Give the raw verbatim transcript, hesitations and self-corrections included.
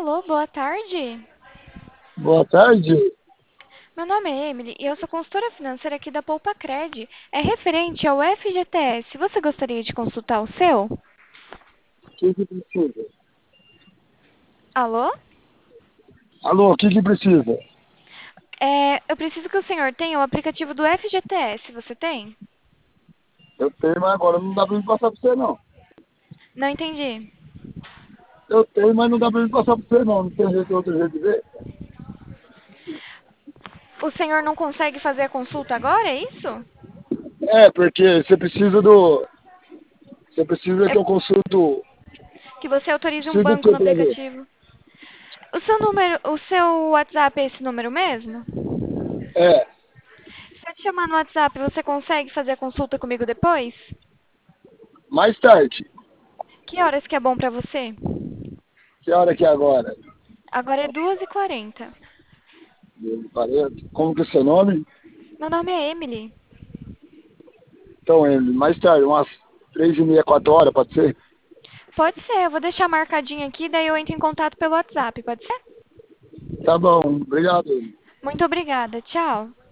Alô, boa tarde. Boa tarde. Meu nome é Emily e eu sou consultora financeira aqui da Poupa Cred. É referente ao F G T S. Você gostaria de consultar o seu? O que que precisa? Alô? Alô, o que que precisa? É, eu preciso que o senhor tenha o aplicativo do F G T S. Você tem? Eu tenho, mas agora não dá pra me passar pra você, não. Não entendi. Eu tenho, mas não dá pra me passar pra você, não. Não tem jeito, outro jeito de ver. O senhor não consegue fazer a consulta agora, é isso? É, porque você precisa do... Você precisa É que eu consulto... que você autorize um Precisa do banco que no pra ver? aplicativo. O seu número, o seu WhatsApp é esse número mesmo? É, Se eu te chamar no WhatsApp, você consegue fazer a consulta comigo depois? mais tarde. Que horas que é bom pra você? Que hora que é agora? Agora é duas e quarenta. Parece. Como que é seu nome? Meu nome é Emily. Então, Emily, mais tarde, umas três e meia, quatro horas, pode ser? Pode ser, eu vou deixar marcadinho aqui, daí eu entro em contato pelo WhatsApp, pode ser? Tá bom, obrigado. Muito obrigada, tchau.